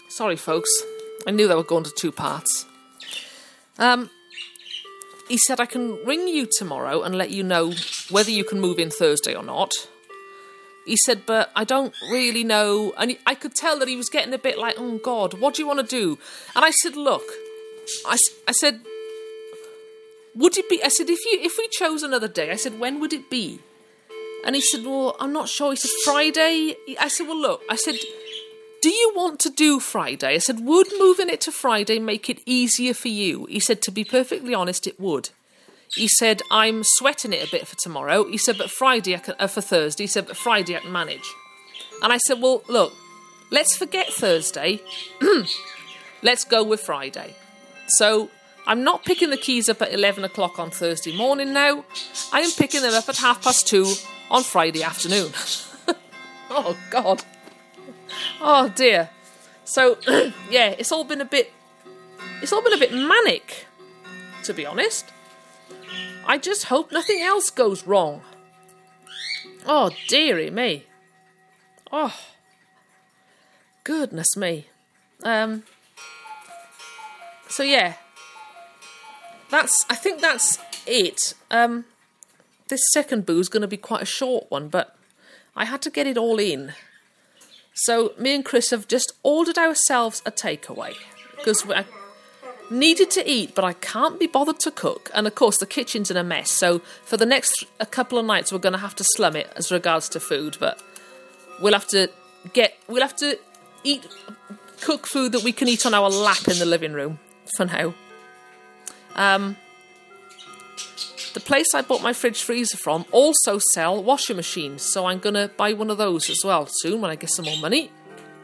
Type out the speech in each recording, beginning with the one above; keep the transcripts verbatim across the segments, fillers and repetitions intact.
Sorry, folks. I knew they were going to two parts. Um, he said, I can ring you tomorrow and let you know whether you can move in Thursday or not. He said, but I don't really know. And I could tell that he was getting a bit like, oh, God, what do you want to do? And I said, look, I, I said, would it be, I said, if you if we chose another day, I said, when would it be? And he said, well, I'm not sure. He said, Friday? I said, well, look, I said, do you want to do Friday? I said, would moving it to Friday make it easier for you? He said, to be perfectly honest, it would. He said, I'm sweating it a bit for tomorrow. He said, but Friday, I can, uh, for Thursday. He said, but Friday I can manage. And I said, well, look, let's forget Thursday. Let's go with Friday. So I'm not picking the keys up at eleven o'clock on Thursday morning now. I am picking them up at half past two on Friday afternoon. Oh, God. Oh, dear. So, yeah, it's all been a bit... It's all been a bit manic, to be honest. I just hope nothing else goes wrong. Oh, dearie me. Oh. Goodness me. Um. So, yeah. That's... I think that's it. Um... This second boo's going to be quite a short one, but I had to get it all in. So me and Chris have just ordered ourselves a takeaway because I needed to eat, but I can't be bothered to cook. And of course, the kitchen's in a mess. So for the next a couple of nights, we're going to have to slum it as regards to food. But we'll have to get, we'll have to eat, cook food that we can eat on our lap in the living room for now. Um. The place I bought my fridge freezer from also sell washing machines, so I'm going to buy one of those as well soon when I get some more money.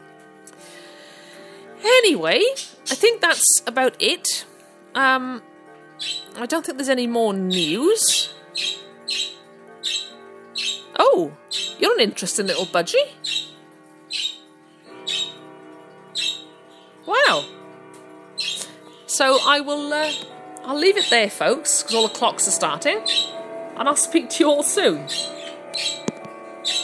Anyway, I think that's about it. Um, I don't think there's any more news. Oh, you're an interesting little budgie. Wow. So I will... Uh, I'll leave it there, folks, because all the clocks are starting, and I'll speak to you all soon.